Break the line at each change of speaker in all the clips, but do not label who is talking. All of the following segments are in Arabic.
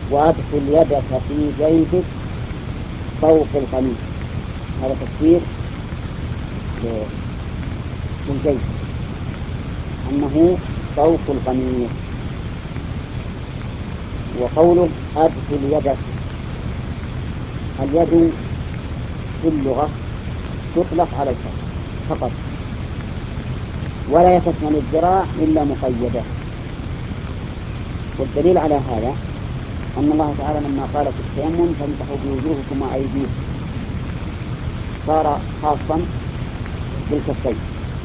وأدخل يدك في جيبك فوق القميص. هذا تفسير للجيب أنه فوق القميص. وقوله أدخل يدك، اليد في اللغة تطلق على الكف فقط، ولا تشمل الذراع إلا مقيدة. والدليل على هذا أن الله تعالى لما قال في التيمم فامسحوا بوجوهكم وأيديكم صار خاصا بالكفين.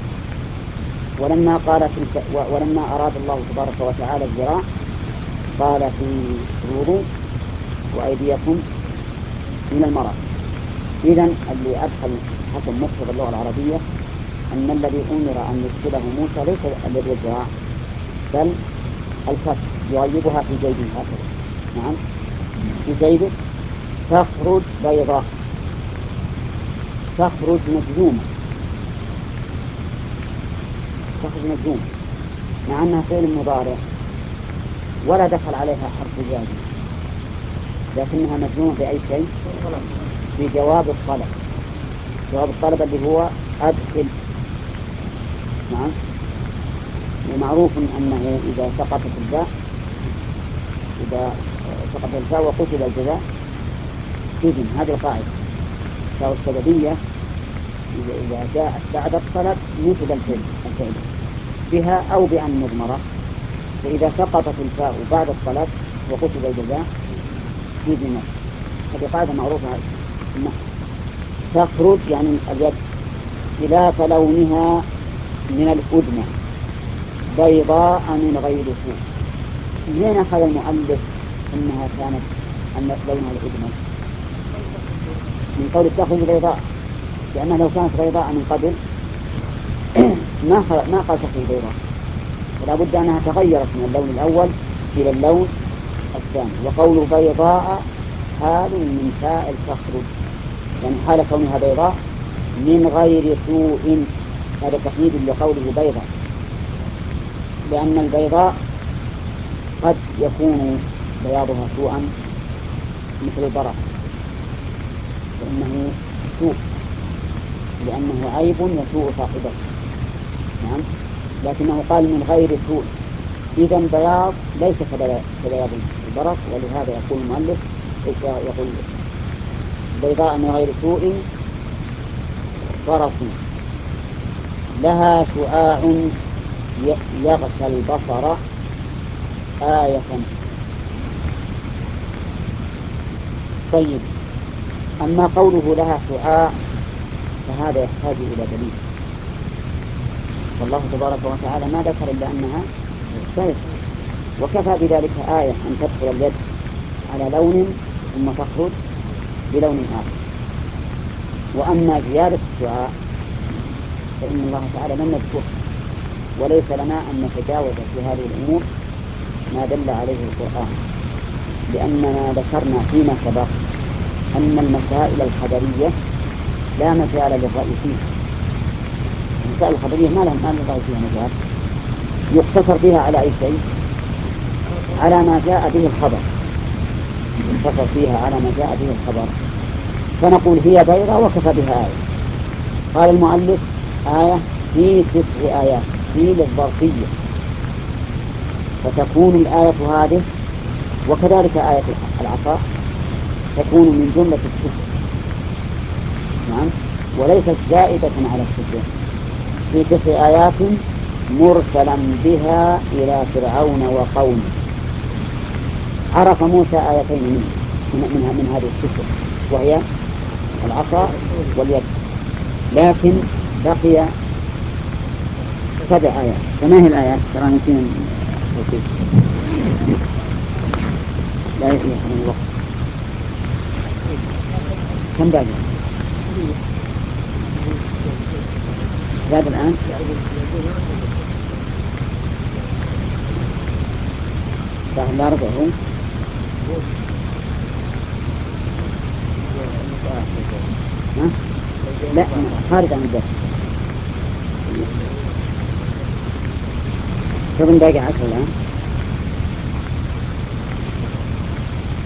ولما أراد الله تبارك وتعالى الذراع قال في الوضوء وأيديكم من المرأة. إذن اللي أدخل حسب مقتضى اللغة العربية أن الذي أمر أن يدخله موسى ليس اليد والذراع بل الكف، يغيبها في جيبه هكذا. نعم، في جيبه تخرج بيضاء، تخرج مجزومة، تخرج مجزومة مع أنها فعل مضارع ولا دخل عليها حرف زائد، لكنها مجزومة بأي شيء؟ في جواب الطلب. جواب الطلب اللي هو أدخل. نعم. ومعروف أنه إذا سقطت الفاء وقتل الجزاء إذن هذه القاعدة فاء السببية إذا جاءت بعد الطلب نسب الفعل بها أو بأن مضمرة. فإذا سقطت الفاء بعد الطلب وقتل الجزاء إذن. هذه قاعدة معروفة إنها تخرج يعني اليد خلاف لونها من الأدنى بيضاء من غير سوء. منين أخذ المؤلف أنها كانت أن لونها الأدنى؟ من قول تخرج بيضاء، لأنها لو كانت بيضاء من قبل ما قال تخرج بيضاء، فلا بد أنها تغيرت من اللون الأول إلى اللون الثاني. وقول بيضاء حال من فاعل تخرج، يعني حال كونها بيضاء من غير سوء. هذا تقييد لقوله بيضاء، لأن البيضاء قد يكون بياضها سوءا مثل البرق، فإنه سوء لأنه عيب يسوء صاحبه. نعم، لكنه قال من غير سوء، إذن بياض ليس كبياض البرق. ولهذا يقول المؤلف يقول بيضاء من غير سوء طرف لها شعاع يغشى البصر آية. طيب، أما قوله لها شعاع فهذا يحتاج إلى دليل، والله تبارك وتعالى ما ذكر إلا أنها سيف، وكفى بذلك آية أن تدخل اليد على لون ثم تخرج بلون آخر. وأما زيادة الشعاع فإن الله تعالى لم يذكره، وليس لنا أن نتجاوز في هذه الأمور ما دل عليه القرآن، لأننا ذكرنا فيما سبق أن المسائل الخبرية لا مجال للرأي فيها. المسائل الخبرية ما للرأي فيها مجال، يقتصر بها على أي شيء؟ على ما جاء به الخبر، يقتصر فيها على ما جاء به الخبر. فنقول هي بيضة وكفى بها آية. قال المؤلف آية في 9 آيات في للظرفية، فتكون الآية هذه وكذلك آية العصا تكون من جملة 9. نعم، وليست زائدة على 9. في 9 آيات مرسلا بها إلى فرعون وقومه. عرف موسى آيتين من هذه 9 وهي العصا واليد، لكن بقي 7 آيات. فما هي الآيات؟ ترى نسينا التوقيت، لا يحرم الوقت. كم باقي؟ زاد الآن ساعة لا ربع هو. لا، خارج عن الدرس. تظن باقي 10 الآن.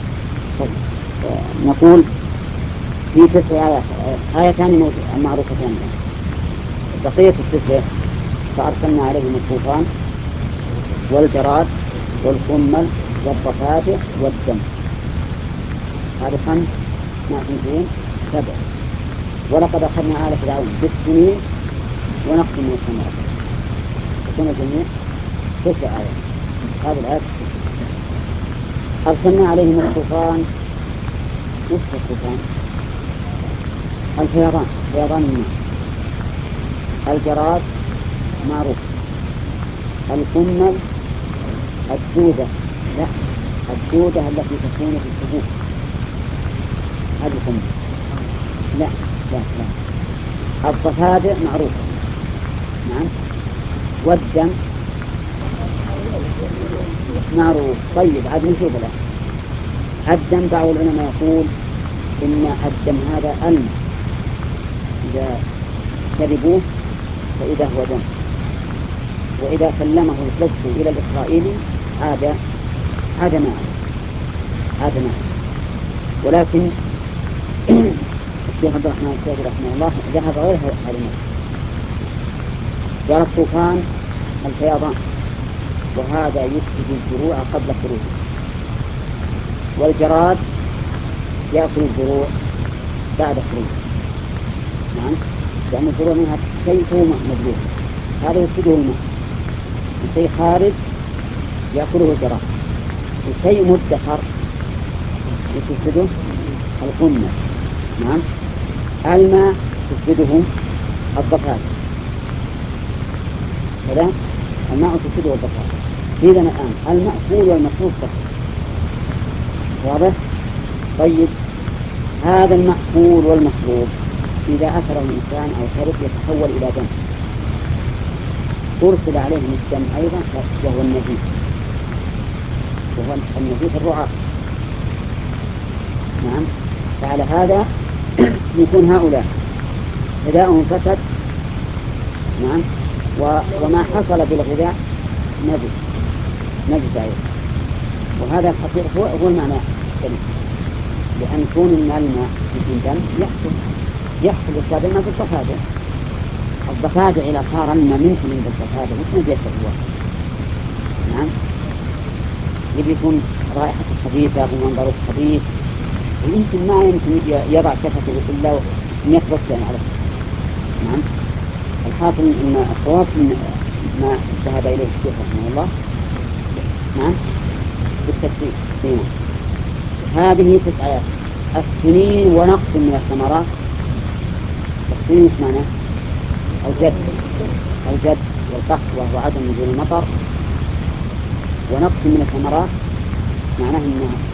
نقول في 9 آيات، آيتان معروفتان، بقية 9 فأرسلنا عليهم الطوفان والجراد والقمل والضفادع والدم، هذه 5 مع 2 7. ولقد أخذنا آل فرعون بالسنين ونقص من الثمرات، يكون الجميع 9 آيات. هذه الآيات 9. أرسلنا عليهم الطوفان. وش الطوفان؟ الفيضان، فيضان الماء. الجراد معروف. القمل الدودة، لا الدودة التي تكون في الحبوب، هذه القمل. لا لا لا. الضفادع معروفة، نعم. والدم معروف. طيب عاد نشوف الآن الدم. بعض العلماء يقول إن الدم هذا الماء، إذا شربوه فإذا هو دم، وإذا سلمه الحبس إلى الإسرائيلي عاد ماء. ولكن الشيخ عبد الرحمن السعدي رحمه الله ذهب غير هذا الماء. جرى الطوفان الفيضان، وهذا يفسد الزروع قبل خروجها. والجراد يأكل الزروع بعد خروجها، نعم، لأن الزروع منها شيء مبلوغ، هذا يفسده الماء. الشيء خارج يأكله الجراد، الشيء مدخر يفسده القمة، نعم. الماء تفسده الضفادع، كذا الماء تفسده الضفادع. إذا الآن المأكول والمشروب طهور، واضح؟ طيب هذا المأكول والمشروب إذا أكله الإنسان أو شرب يتحول إلى دم، أرسل عليهم الدم أيضا وهو النزيف، الرعاة، نعم. فعلى هذا يكون هؤلاء غذاؤهم فسد، نعم، وما حصل بالغذاء نجس أيضا. وهذا الحقيقة هو المعنى السليم، لأن كون الماء يكون دم يحصل إفساد الماء بالضفادع. الضفادع إذا صار الماء منتن عند الضفادع مثل يشرب، نعم، يكون رائحته خبيثة ومنظره خبيث، ويمكن ما يمكن يضع شفته إلا 100 بطة على الشفة، نعم. الحاصل أن الصواب ما ذهب إليه الشيخ رحمه الله، نعم، بالتكفير. هذه 9 آيات. السنين ونقص من الثمرات. السنين ايش معناه؟ الجد والقحط، وهو عدم نزول المطر. ونقص من الثمرات معناه أن